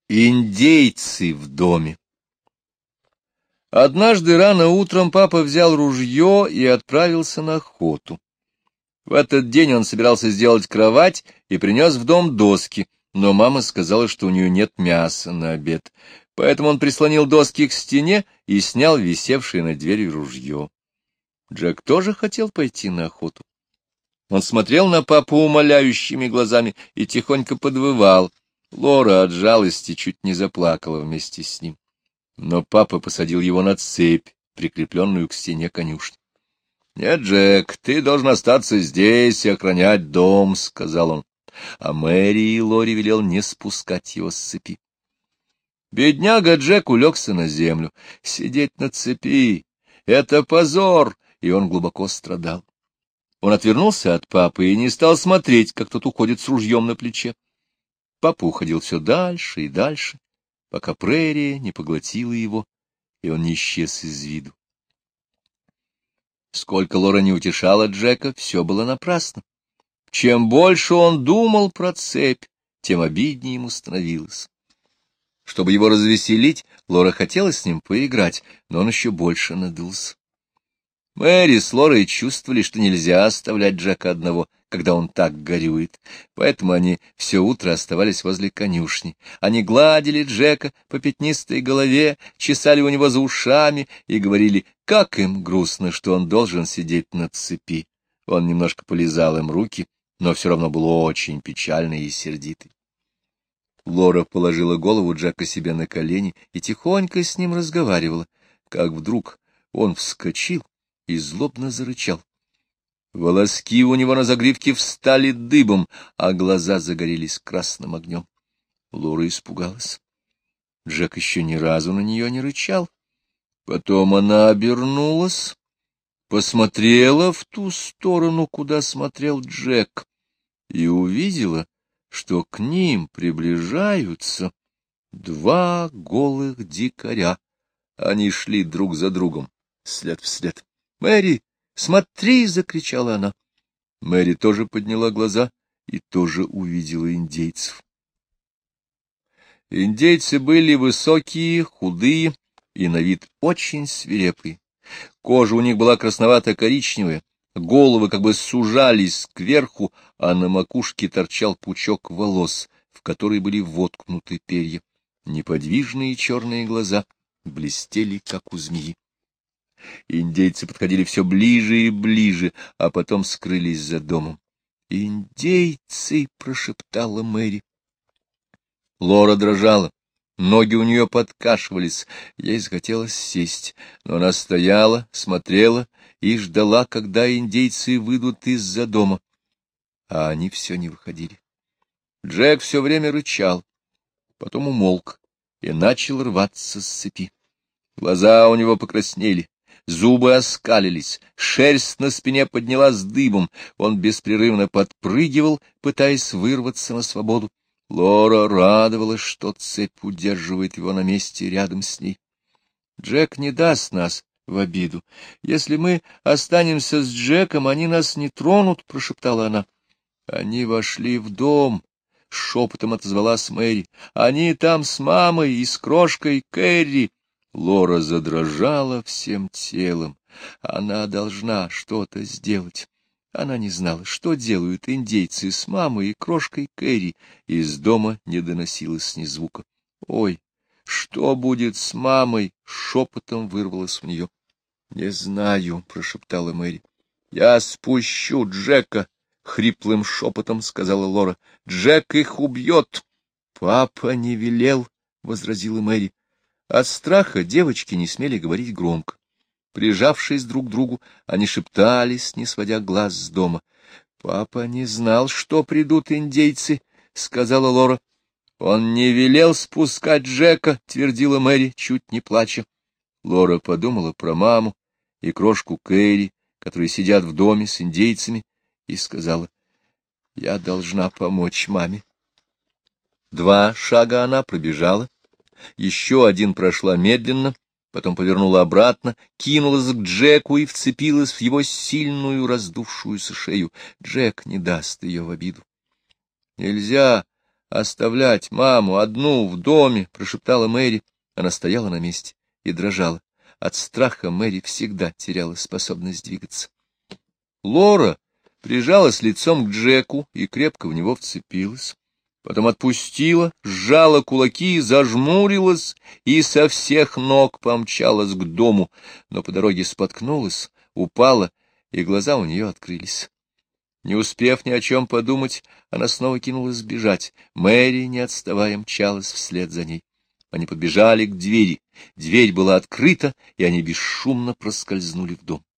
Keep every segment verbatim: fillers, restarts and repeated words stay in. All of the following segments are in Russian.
Индейцы в доме. Однажды рано утром папа взял ружье и отправился на охоту. В этот день он собирался сделать кровать и принес в дом доски, но мама сказала, что у нее нет мяса на обед. Поэтому он прислонил доски к стене и снял висевшее над дверью ружье. Джек тоже хотел пойти на охоту. Он смотрел на папу умоляющими глазами и тихонько подвывал. Лора от жалости чуть не заплакала вместе с ним. Но папа посадил его на цепь, прикрепленную к стене конюшни. — Нет, Джек, ты должен остаться здесь и охранять дом, — сказал он. А Мэри и Лори велел не спускать его с цепи. Бедняга Джек улегся на землю. Сидеть на цепи — это позор, и он глубоко страдал. Он отвернулся от папы и не стал смотреть, как тот уходит с ружьем на плече. Папа уходил все дальше и дальше, пока прерия не поглотила его, и он не исчез из виду. Сколько Лора не утешала Джека, все было напрасно. Чем больше он думал про цепь, тем обиднее ему становилось. Чтобы его развеселить, Лора хотела с ним поиграть, но он еще больше надулся. Мэри с Лорой чувствовали, что нельзя оставлять Джека одного, когда он так горюет, поэтому они все утро оставались возле конюшни. Они гладили Джека по пятнистой голове, чесали у него за ушами и говорили, как им грустно, что он должен сидеть на цепи. Он немножко полизал им руки, но все равно был очень печальный и сердитый. Лора положила голову Джека себе на колени и тихонько с ним разговаривала, как вдруг он вскочил и злобно зарычал. Волоски у него на загривке встали дыбом, а глаза загорелись красным огнем. Лора испугалась. Джек еще ни разу на нее не рычал. Потом она обернулась, посмотрела в ту сторону, куда смотрел Джек, и увидела, что к ним приближаются два голых дикаря. Они шли друг за другом, след в след. «Мэри, смотри!» — закричала она. Мэри тоже подняла глаза и тоже увидела индейцев. Индейцы были высокие, худые и на вид очень свирепые. Кожа у них была красновато-коричневая, головы как бы сужались кверху, а на макушке торчал пучок волос, в который были воткнуты перья. Неподвижные черные глаза блестели, как у змеи. Индейцы подходили все ближе и ближе, а потом скрылись за домом. «Индейцы!» — прошептала Мэри. Лора дрожала, ноги у нее подкашивались, ей захотелось сесть, но она стояла, смотрела и ждала, когда индейцы выйдут из-за дома, а они все не выходили. Джек все время рычал, потом умолк и начал рваться с цепи. Глаза у него покраснели. Зубы оскалились, шерсть на спине поднялась дыбом, он беспрерывно подпрыгивал, пытаясь вырваться на свободу. Лора радовалась, что цепь удерживает его на месте рядом с ней. «Джек не даст нас в обиду. Если мы останемся с Джеком, они нас не тронут», — прошептала она. Они вошли в дом. — шепотом отозвалась Мэри. — Они там с мамой и с крошкой Кэрри. Лора задрожала всем телом. Она должна что-то сделать. Она не знала, что делают индейцы с мамой и крошкой Кэрри. Из дома не доносилось ни звука. — Ой, что будет с мамой? — шепотом вырвалось у нее. — Не знаю, — прошептала Мэри. — Я спущу Джека, — хриплым шепотом сказала Лора. — Джек их убьет. — Папа не велел, — возразила Мэри. От страха девочки не смели говорить громко. Прижавшись друг к другу, они шептались, не сводя глаз с дома. — Папа не знал, что придут индейцы, — сказала Лора. — Он не велел спускать Джека, — твердила Мэри, чуть не плача. Лора подумала про маму и крошку Кэрри, которые сидят в доме с индейцами, и сказала: — Я должна помочь маме. Два шага она пробежала, еще один прошла медленно, потом повернула обратно, кинулась к Джеку и вцепилась в его сильную раздувшуюся шею. Джек не даст ее в обиду. — Нельзя «Оставлять маму одну в доме!» — прошептала Мэри. Она стояла на месте и дрожала. От страха Мэри всегда теряла способность двигаться. Лора прижалась лицом к Джеку и крепко в него вцепилась. Потом отпустила, сжала кулаки, зажмурилась и со всех ног помчалась к дому, но по дороге споткнулась, упала, и глаза у нее открылись. Не успев ни о чем подумать, она снова кинулась бежать. Мэри, не отставая, мчалась вслед за ней. Они подбежали к двери. Дверь была открыта, и они бесшумно проскользнули в дом.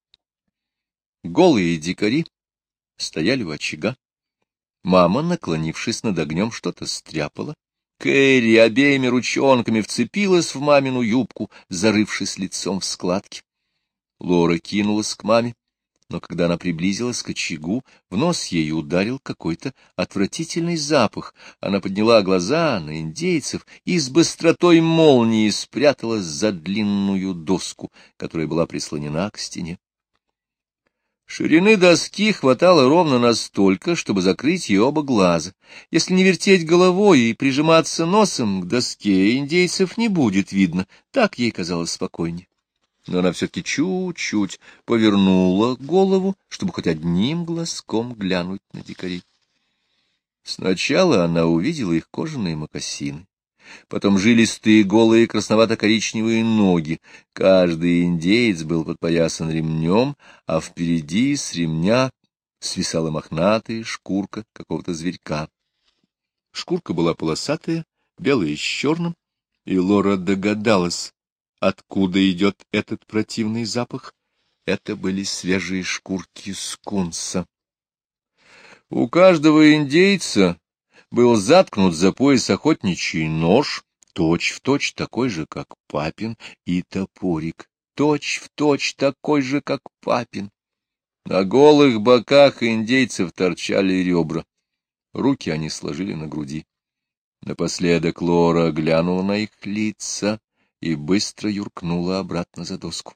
Голые дикари стояли у очага. Мама, наклонившись над огнем, что-то стряпала. Кэрри обеими ручонками вцепилась в мамину юбку, зарывшись лицом в складки. Лора кинулась к маме, но когда она приблизилась к очагу, в нос ей ударил какой-то отвратительный запах. Она подняла глаза на индейцев и с быстротой молнии спряталась за длинную доску, которая была прислонена к стене. Ширины доски хватало ровно настолько, чтобы закрыть ей оба глаза. Если не вертеть головой и прижиматься носом к доске, индейцев не будет видно, так ей казалось спокойнее. Но она все-таки чуть-чуть повернула голову, чтобы хоть одним глазком глянуть на дикарей. Сначала она увидела их кожаные мокасины, потом жилистые голые красновато-коричневые ноги. Каждый индеец был подпоясан ремнем, а впереди с ремня свисала мохнатая шкурка какого-то зверька. Шкурка была полосатая, белая с черным, и Лора догадалась, откуда идет этот противный запах. Это были свежие шкурки скунса. У каждого индейца был заткнут за пояс охотничий нож, точь-в-точь такой же, как папин, и топорик, точь-в-точь такой же, как папин. На голых боках индейцев торчали ребра. Руки они сложили на груди. Напоследок Лора глянула на их лица и быстро юркнула обратно за доску.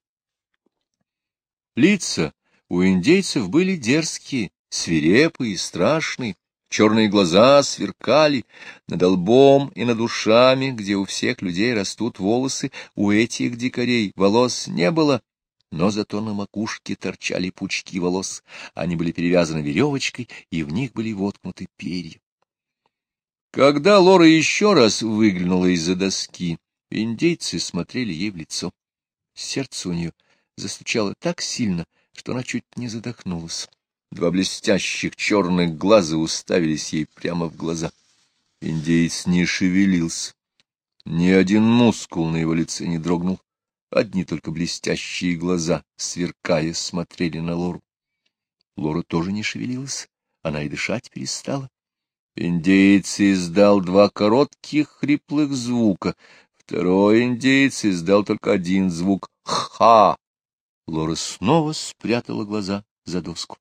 Лица у индейцев были дерзкие, свирепые и страшные. Черные глаза сверкали. Над лбом и над ушами, где у всех людей растут волосы, у этих дикарей волос не было, но зато на макушке торчали пучки волос. Они были перевязаны веревочкой, и в них были воткнуты перья. Когда Лора еще раз выглянула из-за доски, индейцы смотрели ей в лицо. Сердце у нее застучало так сильно, что она чуть не задохнулась. Два блестящих черных глаза уставились ей прямо в глаза. Индеец не шевелился. Ни один мускул на его лице не дрогнул. Одни только блестящие глаза, сверкая, смотрели на Лору. Лора тоже не шевелилась. Она и дышать перестала. Индеец издал два коротких хриплых звука. Второй индеец издал только один звук — «ха». Лора снова спрятала глаза за доску.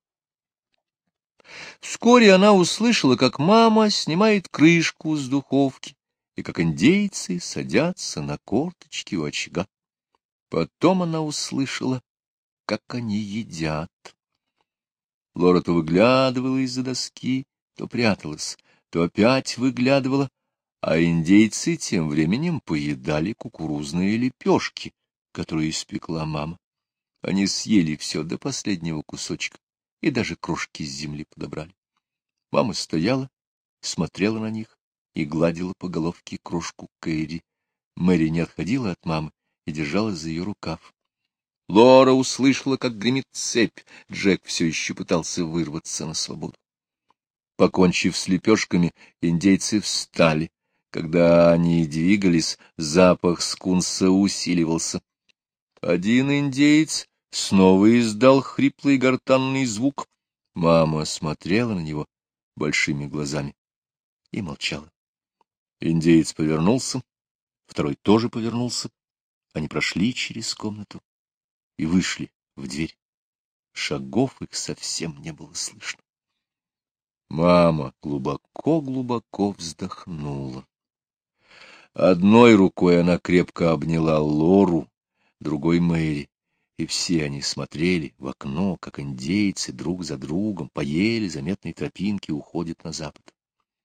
Вскоре она услышала, как мама снимает крышку с духовки, и как индейцы садятся на корточки у очага. Потом она услышала, как они едят. Лора то выглядывала из-за доски, то пряталась, то опять выглядывала, а индейцы тем временем поедали кукурузные лепешки, которые испекла мама. Они съели все до последнего кусочка и даже крошки с земли подобрали. Мама стояла, смотрела на них и гладила по головке крошку Кэрри. Мэри не отходила от мамы и держалась за ее рукав. Лора услышала, как гремит цепь. Джек все еще пытался вырваться на свободу. Покончив с лепешками, индейцы встали. Когда они двигались, запах скунса усиливался. Один индеец снова издал хриплый гортанный звук. Мама смотрела на него большими глазами и молчала. Индеец повернулся, второй тоже повернулся. Они прошли через комнату и вышли в дверь. Шагов их совсем не было слышно. Мама глубоко-глубоко вздохнула. Одной рукой она крепко обняла Лору, другой — Мэри, и все они смотрели в окно, как индейцы друг за другом по еле заметной тропинке уходят на запад.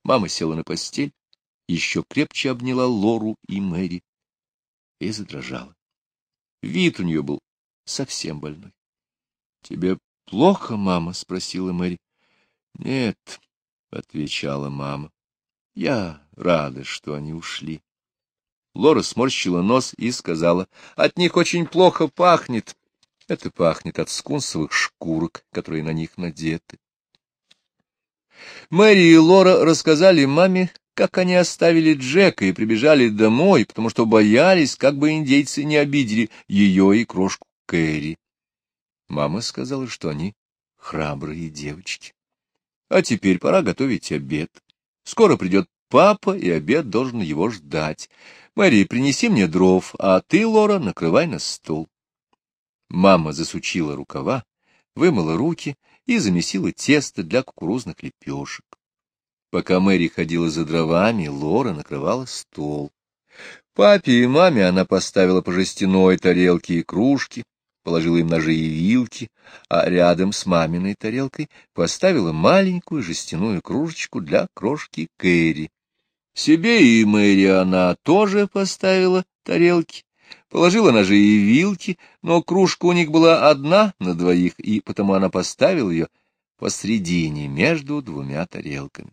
Мама села на постель, еще крепче обняла Лору и Мэри и задрожала. Вид у нее был совсем больной. — Тебе плохо, мама? — спросила Мэри. — Нет, — отвечала мама. — Я рада, что они ушли. Лора сморщила нос и сказала: — От них очень плохо пахнет. Это пахнет от скунсовых шкурок, которые на них надеты. Мэри и Лора рассказали маме, как они оставили Джека и прибежали домой, потому что боялись, как бы индейцы не обидели ее и крошку Кэрри. Мама сказала, что они храбрые девочки. А теперь пора готовить обед. Скоро придет папа, и обед должен его ждать. Мэри, принеси мне дров, а ты, Лора, накрывай на стол. Мама засучила рукава, вымыла руки и замесила тесто для кукурузных лепешек. Пока Мэри ходила за дровами, Лора накрывала стол. Папе и маме она поставила по жестяной тарелке и кружки, положила им ножи и вилки, а рядом с маминой тарелкой поставила маленькую жестяную кружечку для крошки Кэрри. Себе и Мэри она тоже поставила тарелки, положила ножи и вилки, но кружка у них была одна на двоих, и потому она поставила ее посредине между двумя тарелками.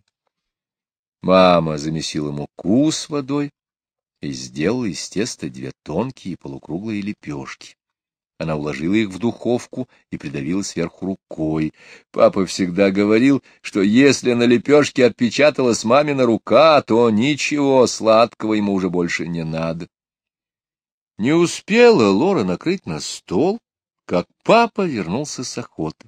Мама замесила муку с водой и сделала из теста две тонкие полукруглые лепешки. Она уложила их в духовку и придавила сверху рукой. Папа всегда говорил, что если на лепешке отпечаталась мамина рука, то ничего сладкого ему уже больше не надо. Не успела Лора накрыть на стол, как папа вернулся с охоты.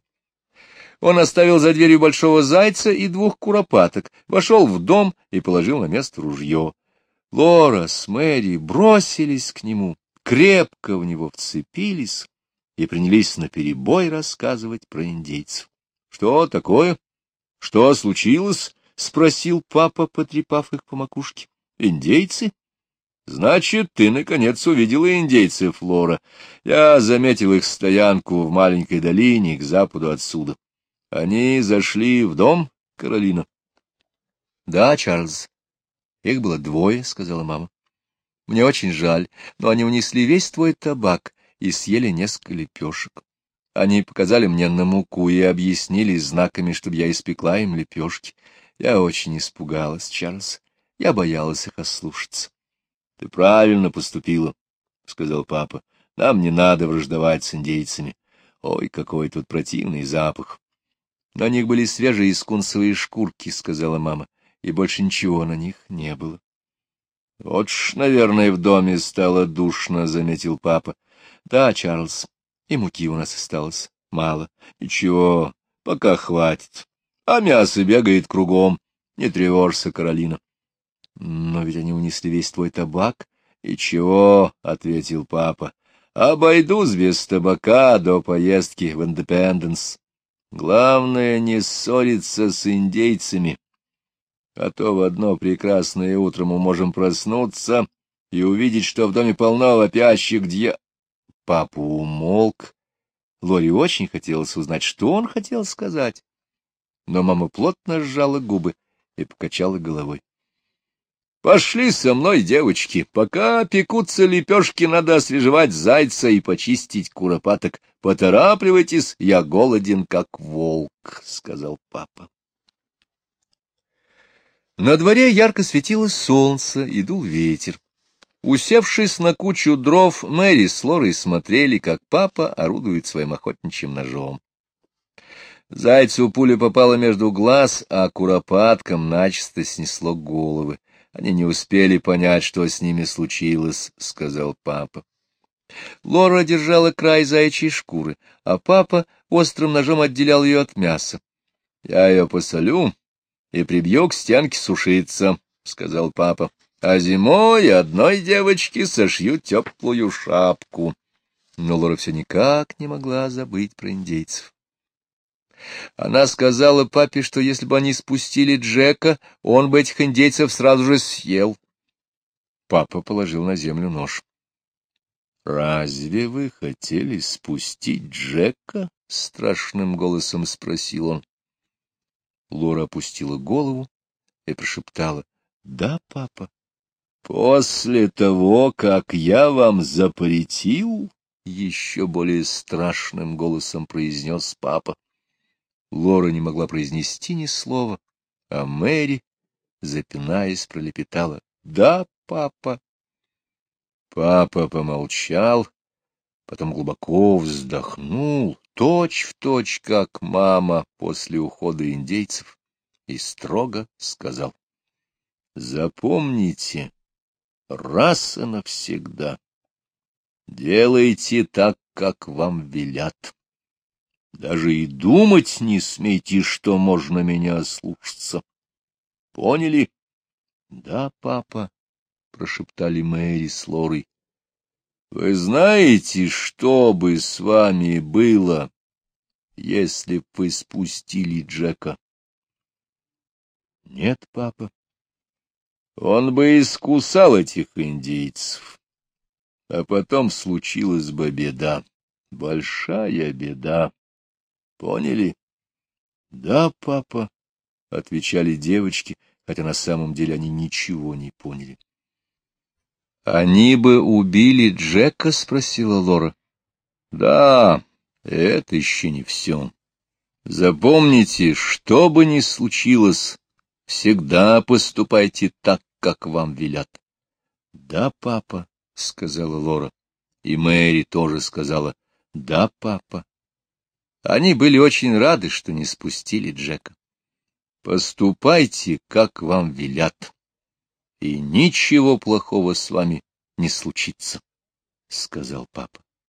Он оставил за дверью большого зайца и двух куропаток, вошел в дом и положил на место ружье. Лора с Мэри бросились к нему, крепко в него вцепились и принялись наперебой рассказывать про индейцев. — Что такое? Что случилось? — спросил папа, потрепав их по макушке. — Индейцы? — Значит, ты, наконец, увидела индейцев, Лора. Я заметил их стоянку в маленькой долине к западу отсюда. Они зашли в дом, Каролина? — Да, Чарльз. Их было двое, — сказала мама. — Мне очень жаль, но они унесли весь твой табак и съели несколько лепешек. Они показали мне на муку и объяснили знаками, чтобы я испекла им лепешки. Я очень испугалась, Чарльз. Я боялась их ослушаться. — Ты правильно поступила, — сказал папа. — Нам не надо враждовать с индейцами. Ой, какой тут противный запах. — На них были свежие скунсовые шкурки, — сказала мама, — и больше ничего на них не было. — Вот ж, наверное, в доме стало душно, — заметил папа. — Да, Чарльз, и муки у нас осталось мало. — Ничего, пока хватит. А мясо бегает кругом. Не тревожься, Каролина. — Но ведь они унесли весь твой табак. — И чего? — ответил папа. — Обойдусь без табака до поездки в Индепенденс. Главное не ссориться с индейцами, а то в одно прекрасное утро мы можем проснуться и увидеть, что в доме полно вопящих дья... Папа умолк. Лоре очень хотелось узнать, что он хотел сказать. Но мама плотно сжала губы и покачала головой. — Пошли со мной, девочки. Пока пекутся лепешки, надо освежевать зайца и почистить куропаток. Поторапливайтесь, я голоден, как волк, — сказал папа. На дворе ярко светило солнце и дул ветер. Усевшись на кучу дров, Мэри с Лорой смотрели, как папа орудует своим охотничьим ножом. Зайцу пуля попала между глаз, а куропаткам начисто снесло головы. Они не успели понять, что с ними случилось, — сказал папа. Лора держала край заячьей шкуры, а папа острым ножом отделял ее от мяса. — Я ее посолю и прибью к стенке сушиться, — сказал папа. — А зимой одной девочке сошью теплую шапку. Но Лора все никак не могла забыть про индейцев. Она сказала папе, что если бы они спустили Джека, он бы этих индейцев сразу же съел. Папа положил на землю нож. — Разве вы хотели спустить Джека? — страшным голосом спросил он. Лора опустила голову и прошептала: «Да, папа». «После того, как я вам запретил?» — еще более страшным голосом произнес папа. Лора не могла произнести ни слова, а Мэри, запинаясь, пролепетала: «Да, папа». Папа помолчал, потом глубоко вздохнул, точь-в-точь, как мама после ухода индейцев, и строго сказал: «Запомните раз и навсегда, делайте так, как вам велят. Даже и думать не смейте, что можно меня ослушаться. Поняли?» «Да, папа», — прошептали Мэри с Лорой. «Вы знаете, что бы с вами было, если б вы спустили Джека?» «Нет, папа». «Он бы искусал этих индейцев, а потом случилась бы беда, большая беда. Поняли?» «Да, папа», — отвечали девочки, хотя на самом деле они ничего не поняли. «Они бы убили Джека?» — спросила Лора. «Да, это еще не все. Запомните, что бы ни случилось, всегда поступайте так, как вам велят». «Да, папа», — сказала Лора. И Мэри тоже сказала: «Да, папа». Они были очень рады, что не спустили Джека. «Поступайте, как вам велят, и ничего плохого с вами не случится», — сказал папа.